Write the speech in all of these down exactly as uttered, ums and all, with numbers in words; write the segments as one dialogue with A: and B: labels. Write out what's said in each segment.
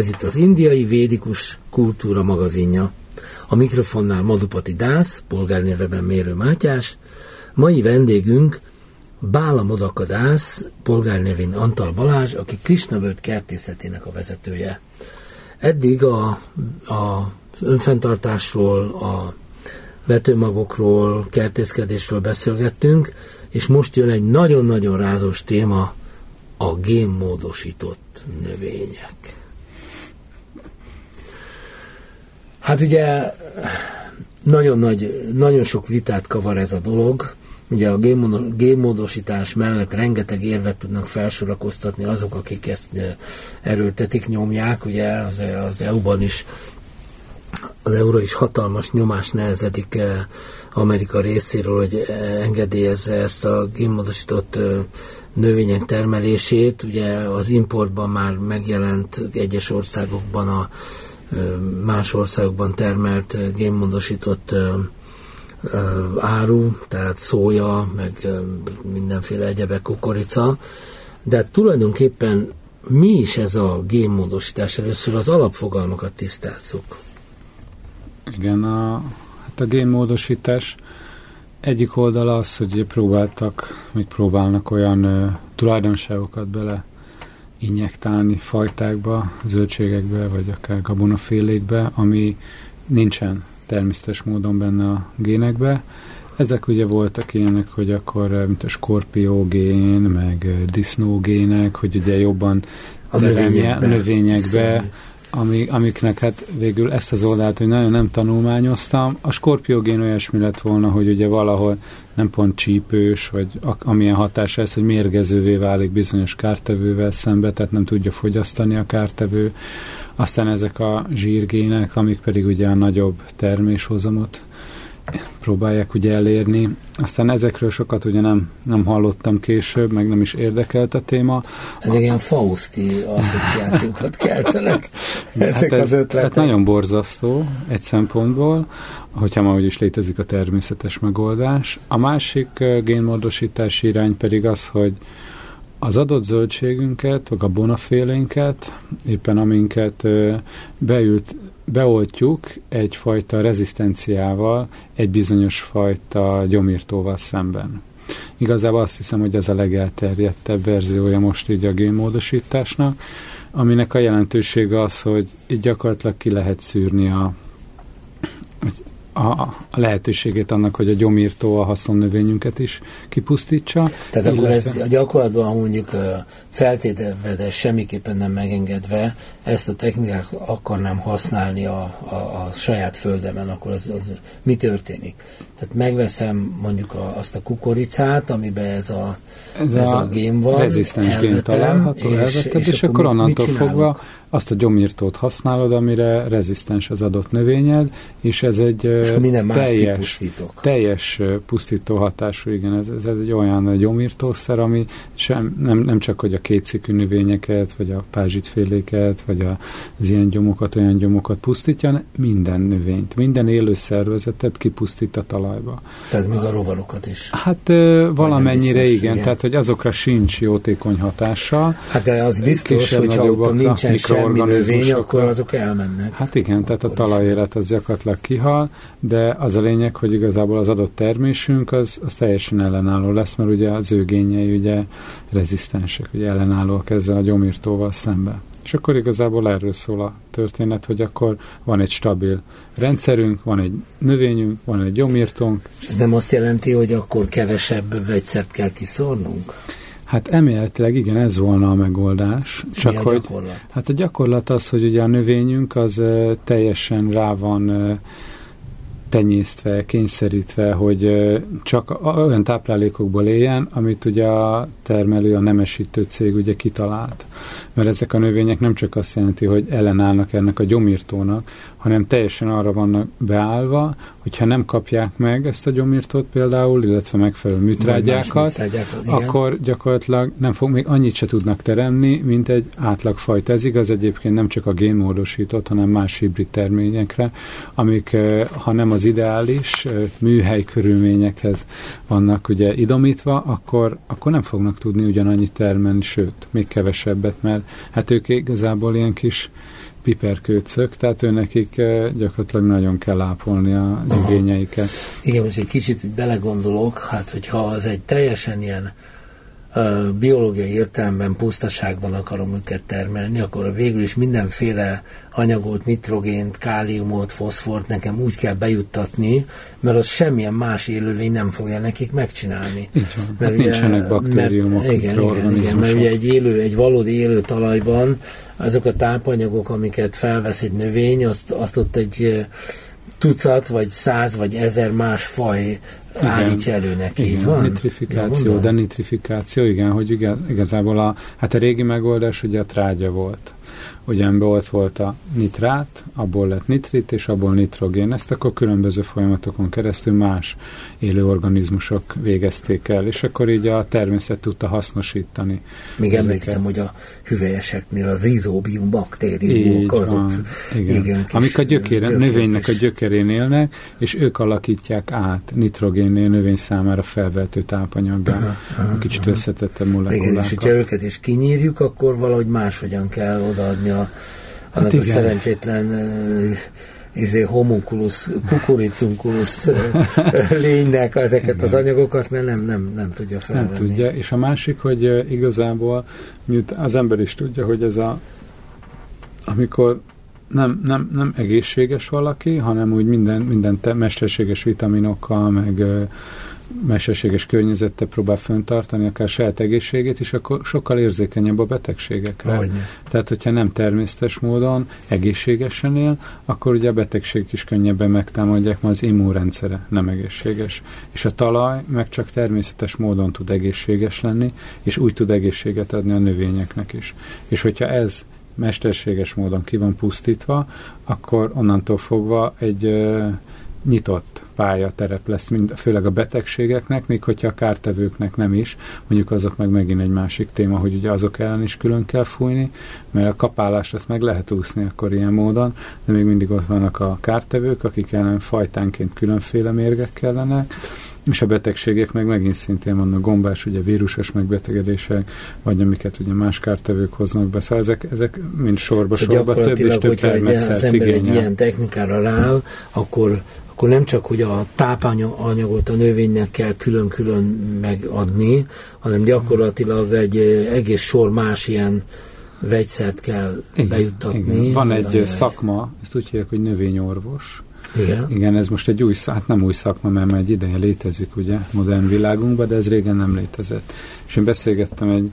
A: Ez itt az Indiai Védikus Kultúra magazinja. A mikrofonnál Madhupati Dász, polgárnyelveben Mérő Mátyás. Mai vendégünk Bála Modaka Dász, polgárnevén Antal Balázs, aki Krisnavölgy kertészetének a vezetője. Eddig a, a önfenntartásról, a vetőmagokról, kertészkedésről beszélgettünk, és most jön egy nagyon-nagyon rázós téma, a génmódosított növények. Hát ugye nagyon, nagy, nagyon sok vitát kavar ez a dolog. Ugye a génmódosítás mellett rengeteg érvet tudnak felsorakoztatni azok, akik ezt erőltetik, nyomják. Ugye az, az é u-ban is, az é u-ra is hatalmas nyomás nehezedik Amerika részéről, hogy engedélyezze ezt a génmódosított növények termelését. Ugye az importban már megjelent egyes országokban a más országokban termelt génmódosított áru, tehát szója, meg mindenféle egyebek, kukorica, de tulajdonképpen mi is ez a génmódosítás? Először az alapfogalmakat tisztázzuk.
B: Igen, a, hát a génmódosítás egyik oldala az, hogy próbáltak, még próbálnak olyan ö, tulajdonságokat bele injektálni fajtákba, zöldségekbe, vagy akár gabonafélékbe, ami nincsen természetes módon benne a génekbe. Ezek ugye voltak ilyenek, hogy akkor mint a skorpiógén, meg disznógének, hogy ugye jobban
A: a növényekbe,
B: növényekbe ami, amiknek hát végül ezt az oldalt, hogy nagyon nem tanulmányoztam. A skorpiógén olyasmi lett volna, hogy ugye valahol nem pont csípős, vagy amilyen hatása ez, hogy mérgezővé válik bizonyos kártevővel szembe, tehát nem tudja fogyasztani a kártevő. Aztán ezek a zsírgének, amik pedig ugye a nagyobb terméshozamot próbálják ugye elérni. Aztán ezekről sokat ugye nem, nem hallottam később, meg nem is érdekelt a téma.
A: Ez ilyen fauszti asszociációkat keltenek. Ezek
B: hát ez,
A: az ötletek.
B: Hát nagyon borzasztó egy szempontból, hogyha már úgyis létezik a természetes megoldás. A másik uh, génmódosítási irány pedig az, hogy az adott zöldségünket, vagy a bonafélénket, éppen aminket uh, beült, beoltjuk egyfajta rezisztenciával, egy bizonyos fajta gyomírtóval szemben. Igazából azt hiszem, hogy ez a legelterjedtebb verziója most így a génmódosításnak, aminek a jelentősége az, hogy itt gyakorlatilag ki lehet szűrni a, a, a lehetőségét annak, hogy a gyomírtó a haszonnövényünket is kipusztítsa.
A: Tehát illetve... akkor ez a gyakorlatban, ha mondjuk feltételve, de semmiképpen nem megengedve, ezt a technikát akarnám használni a, a, a saját földemen, akkor az, az mi történik? Tehát megveszem mondjuk a, azt a kukoricát, amiben ez a, ez ez a, a gén van,
B: rezisztens gén található, és, elvetted, és, és, és akkor onnantól fogva azt a gyomírtót használod, amire rezisztens az adott növényed, és ez egy
A: és
B: teljes, teljes pusztító hatású, igen, ez, ez egy olyan gyomírtószer, ami sem, nem, nem csak, hogy a kétszikű növényeket, vagy a pázsitféléket, vagy az ilyen gyomokat, olyan gyomokat pusztítja, minden növényt, minden élő szervezetet kipusztít a talajba.
A: Tehát még a rovarokat is.
B: Hát valamennyire biztos, igen, igen, tehát hogy azokra sincs jótékony hatása.
A: Hát de az biztos, hogy ha ott nincsen semmi növény, akkor azok elmennek.
B: Hát igen, tehát a talajélet az gyakorlatilag kihal, de az a lényeg, hogy igazából az adott termésünk az, az teljesen ellenálló lesz, mert ugye az ő génjei ugye rezisztensek, ugye ellenállóak ezzel a gyomírtóval szemben. És akkor igazából erről szól a történet, hogy akkor van egy stabil rendszerünk, van egy növényünk, van egy gyomírtónk.
A: És ez nem azt jelenti, hogy akkor kevesebb vegyszert kell kiszórnunk?
B: Hát elméletileg igen, ez volna a megoldás.
A: És csak mi a
B: hogy,
A: gyakorlat?
B: Hát a gyakorlat az, hogy ugye a növényünk az uh, teljesen rá van uh, tenyésztve, kényszerítve, hogy uh, csak olyan táplálékokból éljen, amit ugye a termelő, a nemesítő cég ugye kitalált. Mert ezek a növények nem csak azt jelenti, hogy ellenállnak ennek a gyomírtónak, hanem teljesen arra vannak beállva, hogyha nem kapják meg ezt a gyomírtót például, illetve megfelelő műtrágyákat, akkor gyakorlatilag nem fog, még annyit se tudnak teremni, mint egy átlagfajta. Ez igaz egyébként nem csak a génmódosított, hanem más hibrid terményekre, amik, ha nem az ideális műhely körülményekhez vannak ugye idomítva, akkor, akkor nem fognak tudni ugyanannyit termelni, sőt, még kevesebbet, mert hát ők igazából ilyen kis piperkőcök, tehát ő nekik gyakorlatilag nagyon kell ápolni az Aha. igényeiket.
A: Igen, most egy kicsit belegondolok, hát hogyha az egy teljesen ilyen uh, biológiai értelemben pusztaságban akarom őket termelni, akkor végül is mindenféle anyagot, nitrogént, káliumot, foszfort nekem úgy kell bejuttatni, mert az semmilyen más élőlény nem fogja nekik megcsinálni.
B: Így van. Mert hát ugye, nincsenek baktériumok,
A: mert, igen, igen, igen, mert ugye egy élő, egy valódi élő talajban azok a tápanyagok, amiket felvesz egy növény, azt, azt ott egy tucat, vagy száz, vagy ezer más faj igen. állítja elő neki.
B: Igen,
A: így van?
B: Nitrifikáció, denitrifikáció, igen, hogy igaz, igazából a, hát a régi megoldás ugye a trágya volt. Ugye ott volt a nitrát, abból lett nitrit, és abból nitrogén. Ezt akkor különböző folyamatokon keresztül más élő organizmusok végezték el, és akkor így a természet tudta hasznosítani.
A: Még emlékszem, hogy a hüvelyeseknél a rizóbium baktériumok azok.
B: Igen. Igen, amik a gyökére, növénynek a gyökerén élnek, és ők alakítják át nitrogénnél növény számára felvehető tápanyaggá. A kicsit összetettebb molekulákat.
A: Igen, és hogyha őket is kinyírjuk, akkor valahogy máshogyan kell odaadni a, annak hát a szerencsétlen uh, izé, homunculus, kukuricunculus uh, lénynek ezeket igen. az anyagokat, mert nem, nem, nem tudja felvenni.
B: Nem tudja, és a másik, hogy uh, igazából az ember is tudja, hogy ez a amikor nem, nem, nem egészséges valaki, hanem úgy minden, minden te, mesterséges vitaminokkal, meg uh, mesterséges környezettel próbál fenntartani akár saját egészségét, és akkor sokkal érzékenyebb a betegségekre.
A: Hogyne.
B: Tehát, hogyha nem természetes módon egészségesen él, akkor ugye a betegségek is könnyebben megtámadják, mert az immunrendszere nem egészséges. És a talaj meg csak természetes módon tud egészséges lenni, és úgy tud egészséget adni a növényeknek is. És hogyha ez mesterséges módon ki van pusztítva, akkor onnantól fogva egy uh, nyitott pályaterep lesz, mind, főleg a betegségeknek, még hogyha a kártevőknek nem is, mondjuk azok meg megint egy másik téma, hogy ugye azok ellen is külön kell fújni, mert a kapálást azt meg lehet úszni akkor ilyen módon, de még mindig ott vannak a kártevők, akik ellen fajtánként különféle mérgek kellenek, és a betegségek meg megint szintén vannak gombás, ugye vírusos megbetegedések, vagy amiket ugye más kártevők hoznak be, szóval ezek, ezek mind sorba-sorba
A: szóval
B: több és több termetszert
A: igényel. Az ember egy ilyen technikára rááll, akkor akkor nem csak, hogy a tápanyagot a növénynek kell külön-külön megadni, hanem gyakorlatilag egy egész sor más ilyen vegyszert kell igen, bejuttatni.
B: Igen. Van egy a szakma, ezt úgy hívják, hogy növényorvos.
A: Igen.
B: Igen, ez most egy új, hát nem új szakma, mert már egy ideje létezik, ugye, modern világunkban, de ez régen nem létezett. És én beszélgettem egy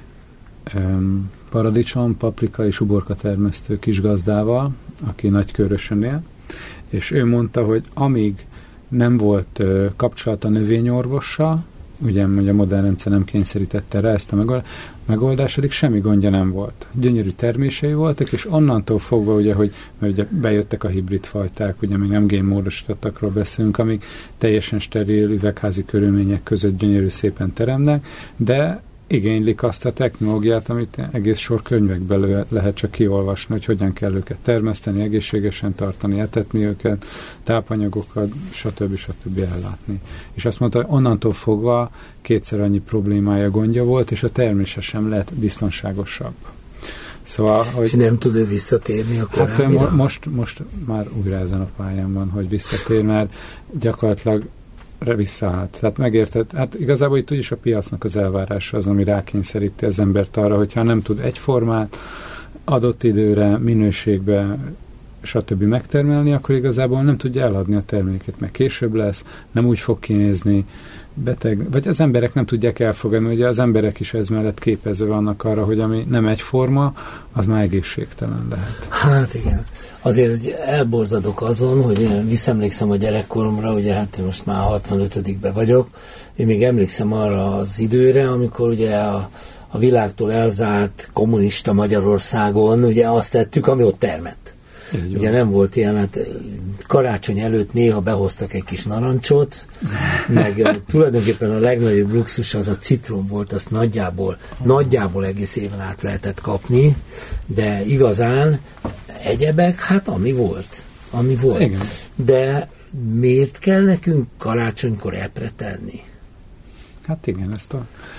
B: um, paradicsom, paprika és uborka termesztő kisgazdával, aki Nagykőrösön él, és ő mondta, hogy amíg nem volt uh, kapcsolat a növényorvossal, ugye, hogy a modern rendszer nem kényszerítette rá ezt a megoldást, addig semmi gondja nem volt. Gyönyörű termései voltak, és onnantól fogva, ugye, hogy mert ugye bejöttek a hibrid fajták, ugye még nem génmódosítottakról beszélünk, amik teljesen steril üvegházi körülmények között gyönyörű szépen teremnek, de igénylik azt a technológiát, amit egész sor könyvekből lehet csak kiolvasni, hogy hogyan kell őket termeszteni, egészségesen tartani, etetni őket, tápanyagokat, stb. stb. Ellátni. És azt mondta, hogy onnantól fogva kétszer annyi problémája, gondja volt, és a termése sem lett biztonságosabb. Szóval, hogy
A: és nem tud ő visszatérni a korábbira?
B: Hát most, most már újra ezen a pályán van, hogy visszatér, mert gyakorlatilag visszaállt. Tehát megérted, hát igazából itt úgyis a piacnak az elvárása az, ami rákényszeríti az embert arra, hogyha nem tud egyformát adott időre, minőségbe, stb. Megtermelni, akkor igazából nem tudja eladni a terméket, meg később lesz, nem úgy fog kinézni, beteg, vagy az emberek nem tudják elfogadni, ugye az emberek is ez mellett képezve vannak arra, hogy ami nem egyforma, az már egészségtelen lehet.
A: Hát igen. Azért elborzadok azon, hogy visszaemlékszem a gyerekkoromra, ugye hát most már hatvanötödikben vagyok, én még emlékszem arra az időre, amikor ugye a, a világtól elzárt kommunista Magyarországon ugye azt tettük, ami ott termett. Így ugye nem volt ilyen, hát karácsony előtt néha behoztak egy kis narancsot, meg tulajdonképpen a legnagyobb luxus az a citrom volt, azt nagyjából, nagyjából egész éven át lehetett kapni, de igazán egyebek, hát ami volt, ami volt.
B: Igen.
A: De miért kell nekünk karácsonykor epre tenni?
B: Hát igen, ezt a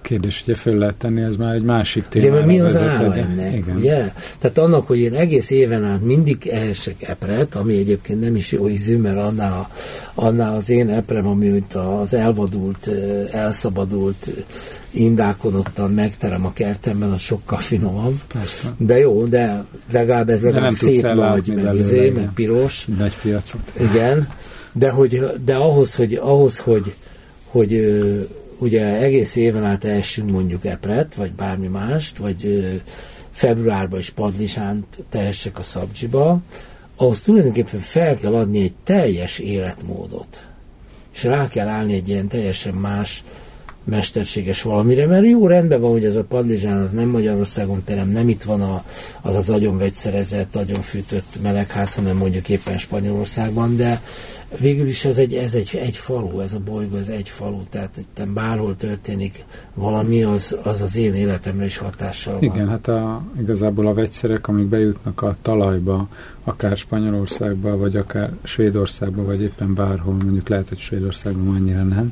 B: kérdés, ugye föl lehet tenni, ez már egy másik téma.
A: Igen, mi az ára ennek, igen. Ugye? Tehát annak, hogy én egész éven át mindig ehessek epret, ami egyébként nem is jó ízű, mert annál, a, annál az én eprem, ami az elvadult, elszabadult indákon ottan megterem a kertemben, az sokkal finomabb.
B: Persze.
A: De jó, de legalább ez legalább szép nagy, meg, izé, meg piros.
B: Nagy piacot.
A: Igen, de, hogy, de ahhoz, hogy, ahhoz, hogy, hogy ugye egész éven át ehessünk mondjuk epret, vagy bármi mást, vagy februárban is padlizsánt tehessek a szabdzsiba, ahhoz tulajdonképpen fel kell adni egy teljes életmódot. És rá kell állni egy ilyen teljesen más mesterséges valamire, mert jó, rendben van, hogy ez a padlizsán az nem Magyarországon terem, nem itt van a, az az agyonvegyszerezett, agyonfűtött melegház, hanem mondjuk éppen Spanyolországban, de végül is ez egy, ez egy, egy falu, ez a bolygó, ez egy falu, tehát itt bárhol történik valami, az az, az én életemre is hatással van.
B: Igen, hát a, igazából a vegyszerek, amik bejutnak a talajba, akár Spanyolországba, vagy akár Svédországba, vagy éppen bárhol, mondjuk lehet, hogy Svédországban annyira nem,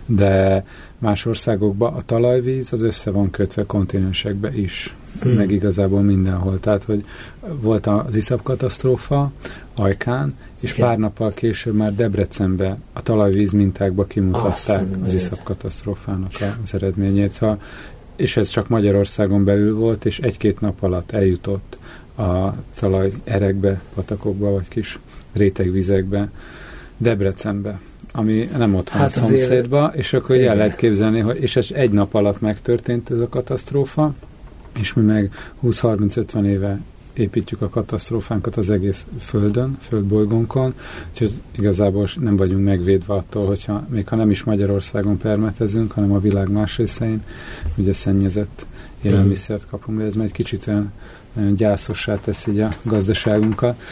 B: de más országokban a talajvíz az össze van kötve kontinensekbe is, hmm. meg igazából mindenhol. Tehát, hogy volt az iszap katasztrófa Ajkán, és okay. pár nappal később már Debrecenbe a talajvíz mintákba kimutatták Azt az iszap katasztrófának az eredményét. Szóval, és ez csak Magyarországon belül volt, és egy-két nap alatt eljutott a talaj erekbe, patakokba, vagy kis rétegvizekbe, Debrecenbe, ami nem ott van hát a szomszédba, azért... és akkor el lehet képzelni, hogy és ez egy nap alatt megtörtént ez a katasztrófa, és mi meg húsz-harminc-ötven éve építjük a katasztrófánkat az egész Földön, földbolygónkon, úgyhogy igazából nem vagyunk megvédve attól, hogyha még ha nem is Magyarországon permetezünk, hanem a világ más részein, ugye szennyezett élelmiszert kapunk, de ez már egy kicsit olyan nagyon gyászossá teszi a gazdaságunkat,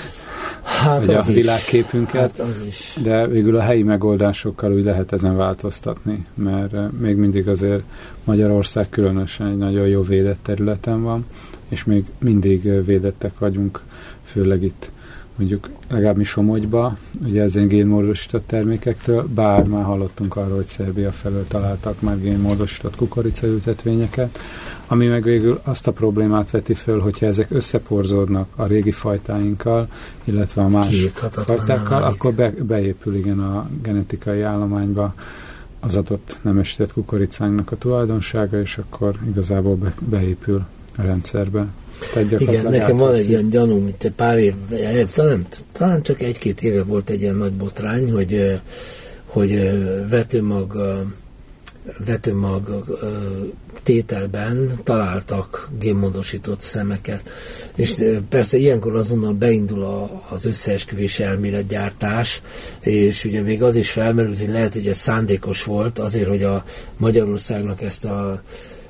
A: hát
B: vagy a világképünket,
A: hát az is.
B: De végül a helyi megoldásokkal úgy lehet ezen változtatni, mert még mindig azért Magyarország különösen egy nagyon jó védett területen van, és még mindig védettek vagyunk, főleg itt mondjuk legalább Somogyba, ugye ezen génmódosított termékektől, bár már hallottunk arról, hogy Szerbia felől találtak már génmódosított kukoricaültetvényeket, ami meg végül azt a problémát veti föl, hogyha ezek összeporzódnak a régi fajtáinkkal, illetve a más fajtákkal, akkor be, beépül igen a genetikai állományba az adott nemesített kukoricánknak a tulajdonsága, és akkor igazából be, beépül a rendszerbe.
A: Igen, nekem van egy ilyen gyanúm, mint pár év, talán, talán csak egy-két éve volt egy ilyen nagy botrány, hogy, hogy vetőmag, vetőmag tételben találtak génmódosított szemeket. És persze ilyenkor azonnal beindul a, az összeesküvés elméletgyártás, és ugye még az is felmerült, hogy lehet, hogy ez szándékos volt, azért, hogy a Magyarországnak ezt a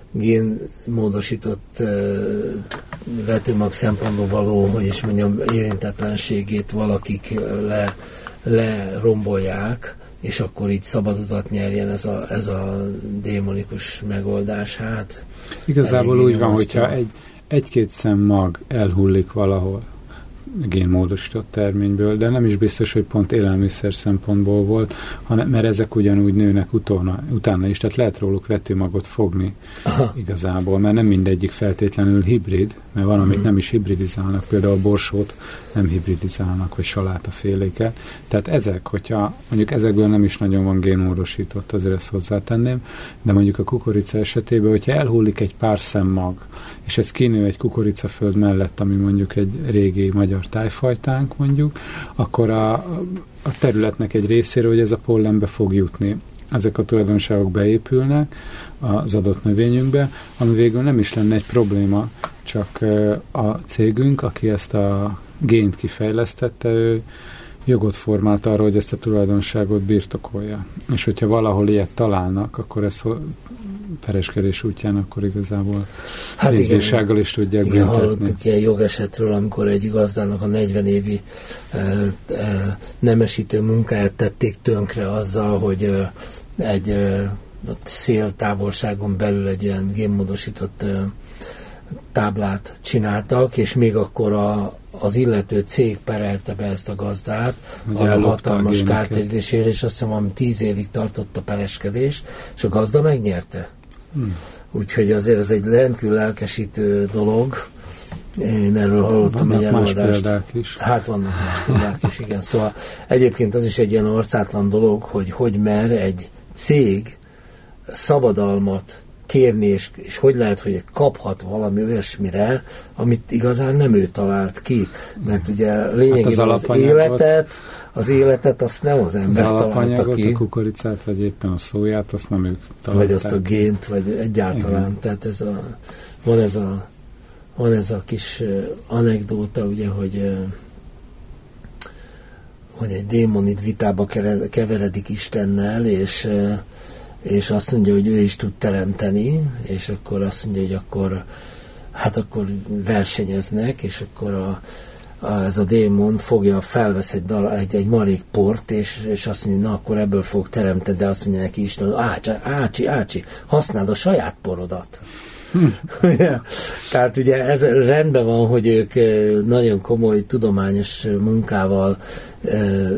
A: génmódosított uh, vetőmag szempontból való, hogy is mondjam, érintetlenségét valakik le, lerombolják, és akkor így szabad utat nyerjen ez a, ez a démonikus megoldás. Hát
B: igazából úgy van, hogyha egy, egy-két szem mag elhullik valahol génmódosított terményből, de nem is biztos, hogy pont élelmiszer szempontból volt, hanem, mert ezek ugyanúgy nőnek utána, utána is, tehát lehet róluk vetőmagot fogni. Aha. Igazából, mert nem mindegyik feltétlenül hibrid, mert van, amit hmm. nem is hibridizálnak, például a borsót nem hibridizálnak, vagy salátaféléket. Tehát ezek, hogyha mondjuk ezekből nem is nagyon van génmódosított, azért ezt hozzátenném, de mondjuk a kukorica esetében, hogyha elhullik egy pár szemmag, és ez kinő egy kukoricaföld mellett, ami mondjuk egy régi magyar tájfajtánk mondjuk, akkor a, a területnek egy részéről, hogy ez a pollenbe fog jutni. Ezek a tulajdonságok beépülnek az adott növényünkbe, ami végül nem is lenne egy probléma, csak a cégünk, aki ezt a gént kifejlesztette, ő jogot formált arra, hogy ezt a tulajdonságot birtokolja. És hogyha valahol ilyet találnak, akkor ezt pereskedés útján akkor igazából hát részbírsággal is tudják
A: büntetni. Igen, hallottuk ilyen jogesetről, amikor egy gazdának a negyven évi e, e, nemesítő munkáját tették tönkre azzal, hogy e, egy e, széltávolságon belül egy ilyen génmódosított e, táblát csináltak, és még akkor a, az illető cég perelte be ezt a gazdát a hatalmas kártérítésére, és azt hiszem, hogy tíz évig tartott a pereskedés, és a gazda megnyerte. Hmm. úgyhogy azért ez egy rendkívül lelkesítő dolog. Én erről hallottam egy előadást.
B: Más példák is.
A: Hát vannak más példák is, igen. Szóval egyébként az is egy ilyen arcátlan dolog, hogy hogy mer egy cég szabadalmat kérni, és, és hogy lehet, hogy kaphat valami olyasmire, amit igazán nem ő talált ki. Mert ugye lényegében hát az, az életet, az életet azt nem az ember
B: az
A: találta ki.
B: A kukoricát, vagy éppen a szóját, azt nem ők találták.
A: Vagy azt a gént, vagy egyáltalán. Igen. Tehát ez a, van ez a van ez a kis anekdóta, ugye, hogy hogy egy démonid vitába keveredik Istennel, és és azt mondja, hogy ő is tud teremteni, és akkor azt mondja, hogy akkor hát akkor versenyeznek, és akkor a, a, ez a démon fogja, felvesz egy, dal, egy, egy marék port, és, és azt mondja, na akkor ebből fog teremteni, de azt mondja neki Isten, ácsi, ácsi, ácsi, használd a saját porodat. Hm. Tehát ugye ez rendben van, hogy ők nagyon komoly tudományos munkával e,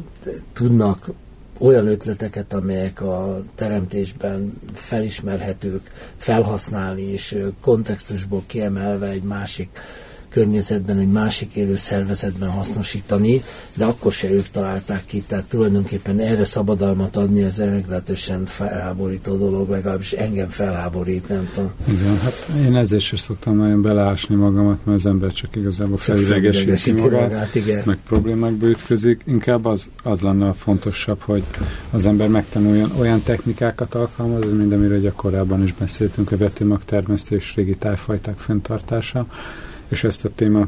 A: tudnak olyan ötleteket, amelyek a teremtésben felismerhetők, felhasználni, és kontextusból kiemelve egy másik környezetben, egy másik élő szervezetben hasznosítani, de akkor se ők találták ki, tehát tulajdonképpen erre szabadalmat adni, ez meglehetősen felháborító dolog, legalábbis engem felháborít, nem tudom.
B: Igen, hát én ezért sem szoktam nagyon beleásni magamat, mert az ember csak igazából felidegesíti magát, magát igen. meg problémákba ütközik. Inkább az, az lenne a fontosabb, hogy az ember megtanuljon olyan technikákat alkalmazni, mint amiről ugye korábban is beszéltünk, a vetőmagtermesztés, régi tájfajták fenntartása, és ezt a témát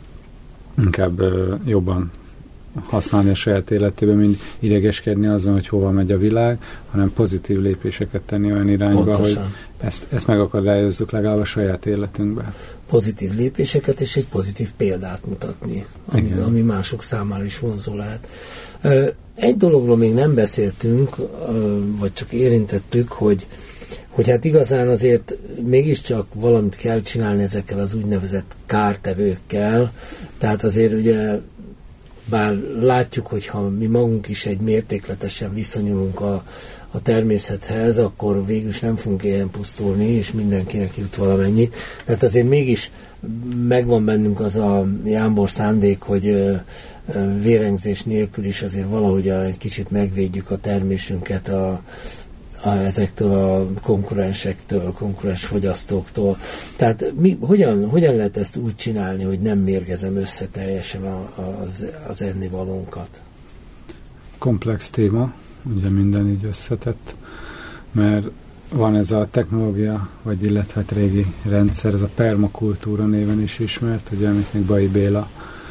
B: inkább uh, jobban használni a saját életében, mint idegeskedni azon, hogy hova megy a világ, hanem pozitív lépéseket tenni olyan irányba, Pontosan. hogy ezt, ezt megakadályozzuk legalább a saját életünkben.
A: Pozitív lépéseket és egy pozitív példát mutatni, ami, ami mások számára is vonzó lehet. Egy dologról még nem beszéltünk, vagy csak érintettük, hogy hogy hát igazán azért mégiscsak valamit kell csinálni ezekkel az úgynevezett kártevőkkel, tehát azért ugye bár látjuk, hogy ha mi magunk is egy mértékletesen viszonyulunk a, a természethez, akkor végül is nem fogunk ilyen pusztulni, és mindenkinek jut valamennyi. Tehát azért mégis megvan bennünk az a jámbor szándék, hogy ö, ö, vérengzés nélkül is azért valahogy egy kicsit megvédjük a termésünket a A, ezektől a konkurensektől, konkurens fogyasztóktól. Tehát mi, hogyan, hogyan lehet ezt úgy csinálni, hogy nem mérgezem össze teljesen a, az, az ennivalónkat?
B: Komplex téma, ugye minden így összetett, mert van ez a technológia, vagy illetve régi rendszer, ez a permakultúra néven is ismert, ugye, amit még Bai Béla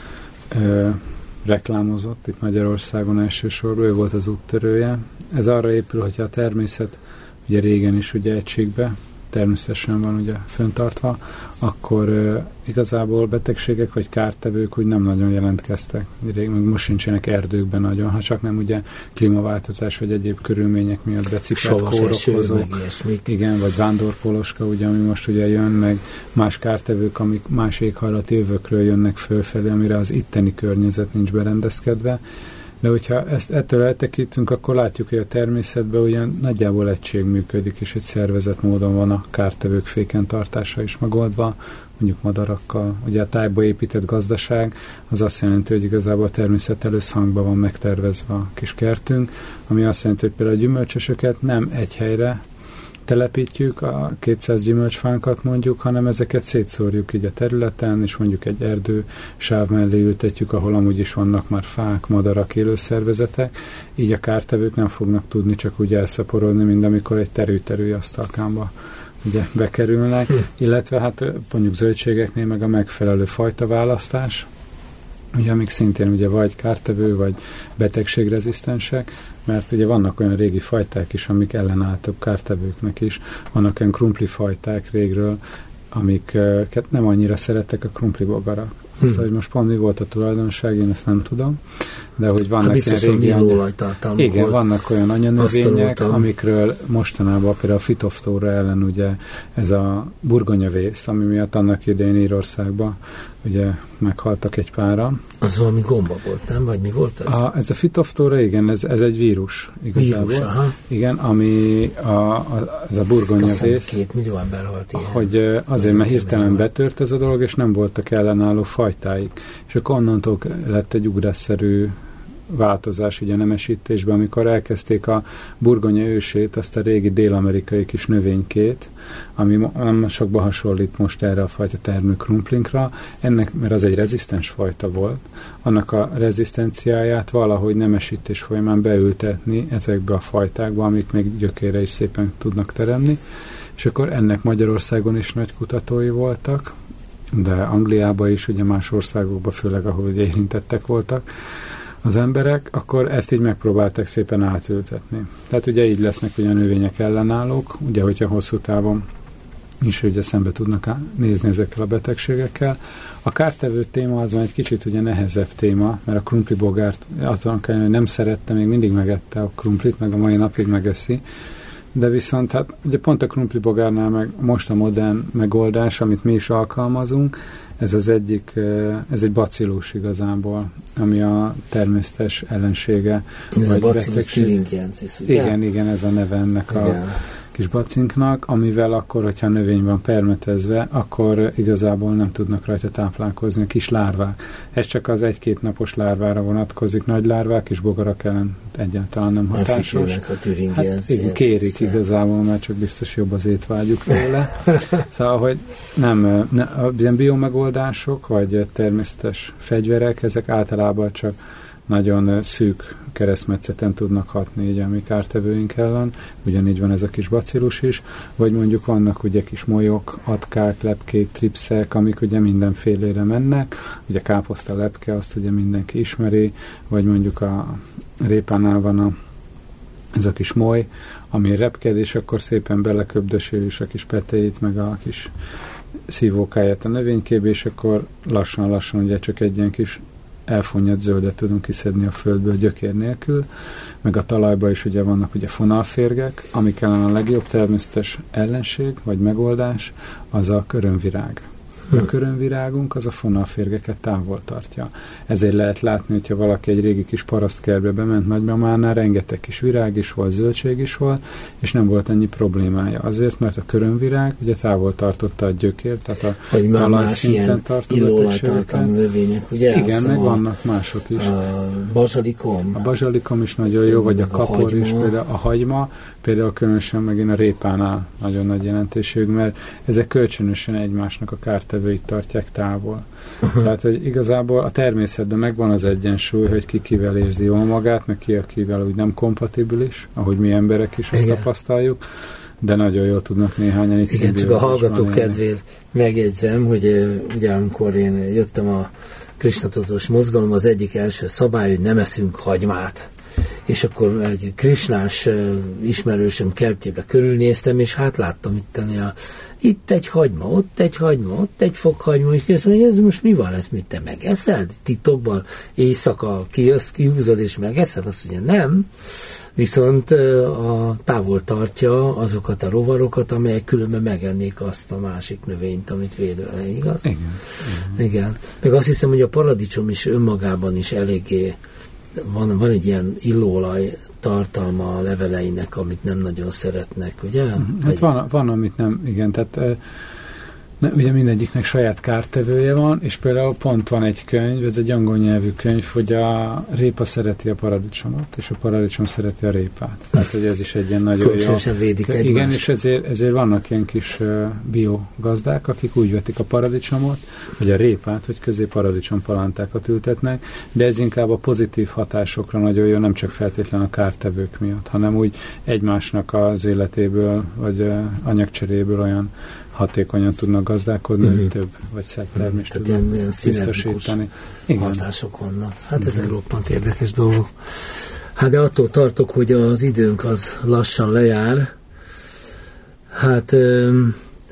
B: ö, reklámozott itt Magyarországon elsősorban, ő volt az úttörője. Ez arra épül, hogyha a természet ugye régen is ugye egységbe természetesen van ugye föntartva, akkor uh, igazából betegségek vagy kártevők úgy nem nagyon jelentkeztek. Még most sincsenek erdőkben nagyon, ha csak nem ugye klímaváltozás vagy egyéb körülmények miatt becipelt kórokozók. Igen, vagy vándorpoloska, ugye, ami most ugye jön, meg más kártevők, amik más éghajlati övökről jönnek fölfelé, amire az itteni környezet nincs berendezkedve. De hogyha ezt ettől eltekintünk, akkor látjuk, hogy a természetben ugyan nagyjából egység működik, és egy szervezett módon van a kártevők féken tartása is megoldva, mondjuk madarakkal. Ugye a tájba épített gazdaság, az azt jelenti, hogy igazából a természettel összhangban van megtervezve a kis kertünk, ami azt jelenti, hogy például a gyümölcsösöket nem egy helyre telepítjük, a kétszáz gyümölcsfánkat mondjuk, hanem ezeket szétszórjuk így a területen, és mondjuk egy erdő sáv mellé ültetjük, ahol amúgy is vannak már fák, madarak, élőszervezetek, így a kártevők nem fognak tudni csak úgy elszaporodni, mint amikor egy terű-terű asztalkámba ugye bekerülnek, illetve hát mondjuk zöldségeknél meg a megfelelő fajta választás, ugye amik szintén ugye vagy kártevő, vagy betegségrezisztensek, mert ugye vannak olyan régi fajták is, amik ellenálltak kártevőknek is. Vannak olyan krumplifajták régről, amiket nem annyira szerettek a krumplibogarak. Hmm. Azt, hogy most pont mi volt a tulajdonság, én ezt nem tudom, de hogy vannak
A: hát biztos,
B: ilyen régi
A: anya...
B: Igen, volt. Vannak olyan anyanövények, amikről mostanában például a fitoftóra ellen ugye ez a burgonyavész, ami miatt annak idején Írországban ugye meghaltak egy páran.
A: Az valami gomba volt, nem? Vagy mi volt ez?
B: A, ez a Phytophthora, igen, ez, ez egy vírus. Igazából.
A: Vírus, aha.
B: Igen, ami a, a, ez a burgonya vész.
A: Két millió ember halt ilyen.
B: Hogy azért, mert hirtelen betört ez a dolog, és nem voltak ellenálló fajtáik. És akkor onnantól lett egy ugrásszerű változás ugye a nemesítésben, amikor elkezdték a burgonya ősét, azt a régi dél-amerikai kis növénykét, ami nem sokban hasonlít most erre a fajta termőkrumplinkra, ennek, mert az egy rezisztens fajta volt, annak a rezisztenciáját valahogy nemesítés folyamán beültetni ezekbe a fajtákba, amik még gyökére is szépen tudnak teremni, és akkor ennek Magyarországon is nagy kutatói voltak, de Angliában is, ugye más országokban, főleg ahol ugye érintettek voltak az emberek, akkor ezt így megpróbálták szépen átültetni. Tehát ugye így lesznek ugye a növények ellenállók, ugye hogyha hosszú távon is ugye szembe tudnak nézni ezekkel a betegségekkel. A kártevő téma az van egy kicsit ugye nehezebb téma, mert a krumplibogárt attól kell, hogy nem szerette, még mindig megette a krumplit, meg a mai napig megeszi, de viszont hát ugye pont a krumplibogárnál meg most a modern megoldás, amit mi is alkalmazunk, ez az egyik, ez egy bacillus igazából, ami a természetes ellensége.
A: Ez a bacillus thuringiensis, ugye?
B: Igen, igen, ez a neve ennek a igen. kis bacinknak, amivel akkor, hogyha a növény van permetezve, akkor igazából nem tudnak rajta táplálkozni a kis lárvák. Ez csak az egy-két napos lárvára vonatkozik, nagy lárvák és bogarak ellen egyáltalán nem hatásos.
A: A
B: hát, igen, kérik igazából, mert csak biztos jobb az étvágyuk vele. Szóval, hogy nem, nem ilyen biomegoldások, vagy természetes fegyverek, ezek általában csak nagyon szűk keresztmetszeten tudnak hatni így a mi kártevőink ellen, ugyanígy van ez a kis bacillus is, vagy mondjuk vannak ugye kis molyok, atkák, lepkék, tripszek, amik ugye mindenfélére mennek, ugye káposzta lepke, azt ugye mindenki ismeri, vagy mondjuk a répánál van a, ez a kis moly, ami repked, és akkor szépen beleköbdösül is a kis petéit, meg a kis szívókáját a növénykébe, és akkor lassan-lassan ugye csak egy ilyen kis elfonnyat zöldet tudunk kiszedni a földből gyökér nélkül, meg a talajban is ugye vannak ugye fonalférgek, amik ellen a legjobb természetes ellenség, vagy megoldás, az a körömvirág. A körömvirágunk az a fonalférgeket távol tartja. Ezért lehet látni, hogyha valaki egy régi kis parasztkertbe bement nagymamánál, rengeteg kis virág is volt, zöldség is volt, és nem volt ennyi problémája. Azért, mert a körömvirág ugye távol tartotta a gyökért, tehát a
A: hogy talajszinten tartó illóolajtartalmú növények, ugye?
B: Igen, meg vannak mások is.
A: A bazsalikom.
B: A bazsalikom is nagyon jó, vagy a kapor is, például a hagyma, például különösen megint a répánál nagyon nagy jelentőségű, mert ezek kölcsönösen egymásnak a kártevőit tartják távol. Uh-huh. Tehát, hogy igazából a természetben megvan az egyensúly, hogy ki kivel érzi jól magát, meg ki akivel úgy nem kompatibilis, ahogy mi emberek is azt igen. tapasztaljuk, de nagyon jól tudnak néhányan itt
A: igen, csak a hallgatók kedvéért megjegyzem, hogy ugye amikor én jöttem a krishnatudatos mozgalom, az egyik első szabály, hogy nem eszünk hagymát. És akkor egy krisnás uh, ismerősöm kertjébe körülnéztem, és hát láttam itt a, itt egy hagyma, ott egy hagyma, ott egy fokhagyma, és kérdeztem, hogy ez most mi van, ezt mit te megeszed? Titokban éjszaka kijössz, kihúzod és megeszed? Azt mondja, nem. Viszont uh, a távol tartja azokat a rovarokat, amelyek különben megennék azt a másik növényt, amit védve, igaz?
B: Igen. Igen.
A: Igen. Meg azt hiszem, hogy a paradicsom is önmagában is eléggé Van, van egy ilyen illóolaj tartalma a leveleinek, amit nem nagyon szeretnek, ugye?
B: Hát Vagy... van, van, amit nem, igen, tehát ne, ugye mindegyiknek saját kártevője van, és például pont van egy könyv, ez egy angol nyelvű könyv, hogy a répa szereti a paradicsomot, és a paradicsom szereti a répát. Tehát, hogy ez is egy ilyen nagyon
A: Kölcsönösen jó... védik egymást.
B: Igen, és ezért, ezért vannak ilyen kis uh, biogazdák, akik úgy vetik a paradicsomot, vagy a répát, hogy közé paradicsompalántákat ültetnek, de ez inkább a pozitív hatásokra nagyon jó, nem csak feltétlen a kártevők miatt, hanem úgy egymásnak az életéből, vagy uh, anyagcseréből olyan hatékonyan tudnak gazdálkodni, uh-huh. több vagy szebb termést
A: uh-huh.
B: tudnak
A: ilyen, ilyen
B: biztosítani.
A: Hatások vannak. Hát uh-huh. ezek roppant érdekes dolgok. Hát de attól tartok, hogy az időnk az lassan lejár. Hát euh,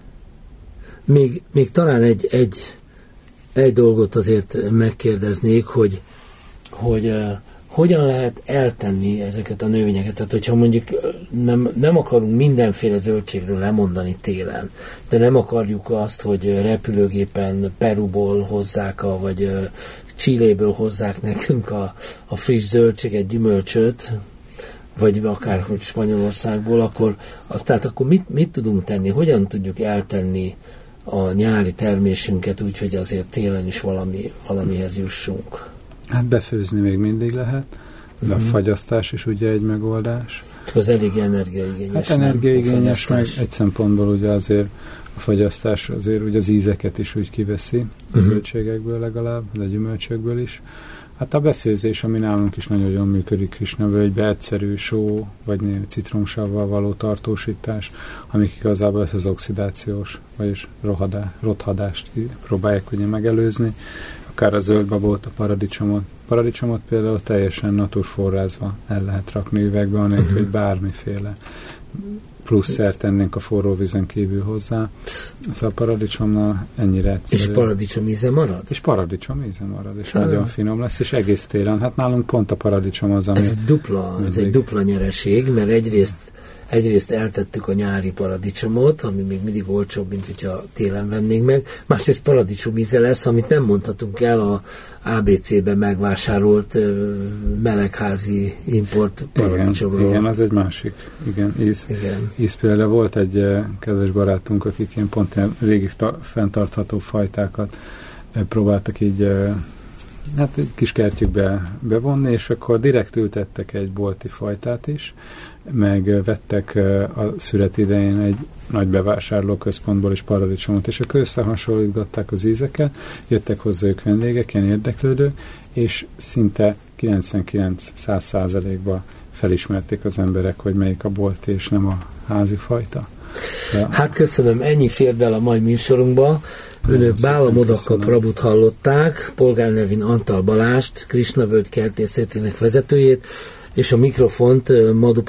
A: még, még talán egy, egy, egy dolgot azért megkérdeznék, hogy, hogy, euh, hogyan lehet eltenni ezeket a növényeket? Tehát, hogyha mondjuk nem, nem akarunk mindenféle zöldségről lemondani télen, de nem akarjuk azt, hogy repülőgépen Peruból hozzák, a, vagy Chiléből hozzák nekünk a, a friss zöldséget, gyümölcsöt, vagy akárhogy Spanyolországból, akkor, az, tehát akkor mit, mit tudunk tenni? Hogyan tudjuk eltenni a nyári termésünket úgy, hogy azért télen is valami, valamihez jussunk?
B: Hát befőzni még mindig lehet, de uh-huh. a fagyasztás is ugye egy megoldás.
A: Csak az elég energiaigényes.
B: Hát energiaigényes, meg egy szempontból ugye azért a fagyasztás azért ugye az ízeket is úgy kiveszi, a uh-huh. zöldségekből legalább, de gyümölcsökből is. Hát a befőzés, ami nálunk is nagyon jól működik Krisnavölgybe, egyszerű só, vagy citromsavval való tartósítás, amik igazából ezt az oxidációs, vagyis rohadá, rothadást próbálják ugye megelőzni. Akár a zöldbabot, a paradicsomot. Paradicsomot például teljesen naturforrázva el lehet rakni üvegbe, anélkül, uh-huh. hogy bármiféle plusz szert tennénk a forró vízen kívül hozzá. Szóval a paradicsomnál ennyire egyszerű.
A: És paradicsom íze marad? És
B: paradicsom íze marad, és Csá. nagyon finom lesz, és egész télen. Hát nálunk pont a paradicsom az, ami...
A: Ez dupla, ez egy dupla nyereség, mert egyrészt Egyrészt eltettük a nyári paradicsomot, ami még mindig olcsóbb, mint hogyha télen vennénk meg. Másrészt paradicsom íze lesz, amit nem mondhatunk el a á bé cé-ben megvásárolt uh, melegházi import paradicsomról.
B: Igen, igen, az egy másik igen, íz.
A: Igen.
B: íz például volt egy uh, kedves barátunk, akik ilyen pont ilyen régi ta- fenntartható fajtákat uh, próbáltak így uh, hát egy kis kertjükbe bevonni, és akkor direkt ültettek egy bolti fajtát is, meg vettek a szület idején egy nagy bevásárlóközpontból is paradicsomot, és akkor összehasonlítgatták az ízeket, jöttek hozzájuk vendégek, ilyen érdeklődők, és szinte kilencvenkilenc-száz százalékban felismerték az emberek, hogy melyik a bolti, és nem a házi fajta. De... Hát
A: köszönöm, ennyi fér bele a mai műsorunkba. Önök Bála Modaka Prabhut hallották, polgárnevén Antal Balást, Krisnavölgy kertészetének vezetőjét, és a mikrofont Madu